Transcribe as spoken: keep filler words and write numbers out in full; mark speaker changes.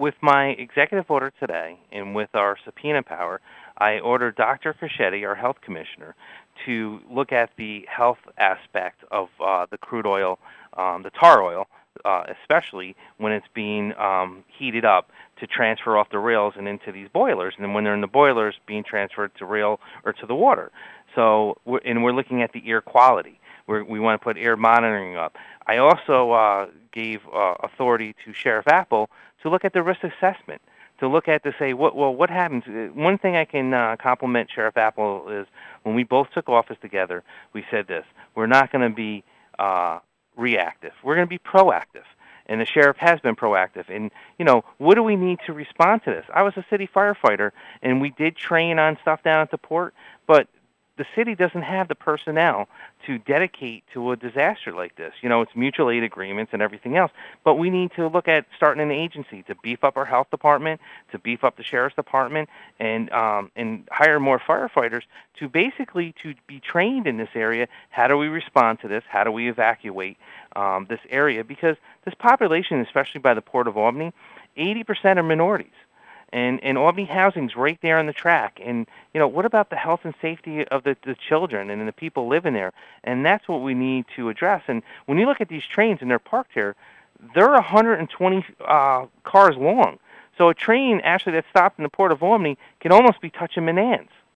Speaker 1: with my executive order today and with our subpoena power, I ordered Doctor Fischetti, our health commissioner, to look at the health aspect of uh, the crude oil, um, the tar oil, uh, especially when it's being um, heated up to transfer off the rails and into these boilers, and then when they're in the boilers, being transferred to rail or to the water. So, we're, and we're looking at the air quality. We're, we want to put air monitoring up. I also uh, gave uh, authority to Sheriff Apple to look at the risk assessment, to look at to say, what well, what happens? One thing I can uh, compliment Sheriff Apple is when we both took office together, we said this: we're not going to be uh, reactive. We're going to be proactive. And the sheriff has been proactive. And, you know, what do we need to respond to this? I was a city firefighter, and we did train on stuff down at the port, but the city doesn't have the personnel to dedicate to a disaster like this. You know, it's mutual aid agreements and everything else, but we need to look at starting an agency to beef up our health department, to beef up the sheriff's department, and um, and hire more firefighters to basically to be trained in this area. How do we respond to this? How do we evacuate um, this area? Because this population, especially by the Port of Albany, eighty percent are minorities. And, and Albany Housing's right there on the track. And, you know, what about the health and safety of the, the children and the people living there? And that's what we need to address. And when you look at these trains and they're parked here, they're one hundred twenty uh, cars long. So a train actually that's stopped in the Port of Albany can almost be touching Menands.